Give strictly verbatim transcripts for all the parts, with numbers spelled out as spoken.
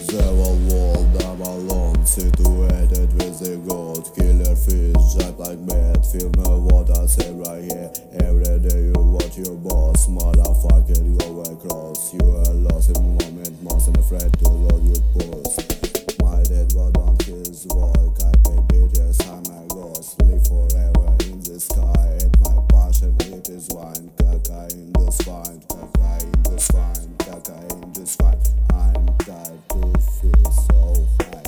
The whole world I'm alone, situated with the gold. Killer fish, just like bad. Feel me what I say right here. Every day you watch your boss, motherfucker, go across. You are lost in moment, most and afraid to load your pulse. My dad got on his walk, I pay bitches, I'm a ghost. Live forever in the sky, and my passion it is wine. Kaka in the spine, kaka in the spine, kaka in the spine. I'm tired to feel so high.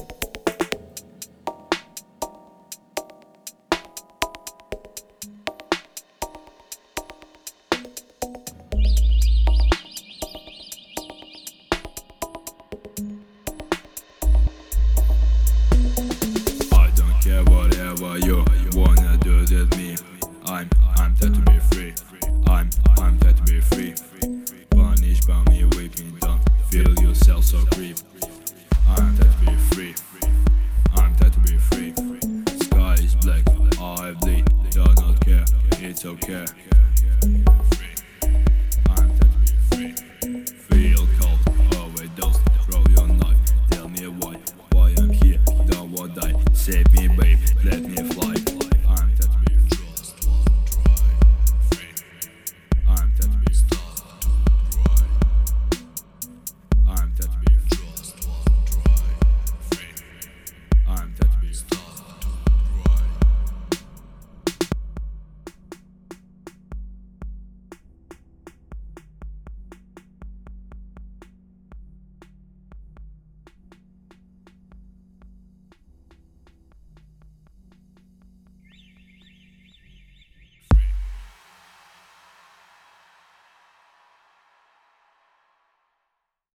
I don't care whatever you wanna do with me. I'm, I'm there to be free. I'm, I'm there to be free. Punish by me, weeping, don't feel yourself so creep. I'm there to be free. I'm there to be free. Sky is black, I bleed, do not care, it's okay.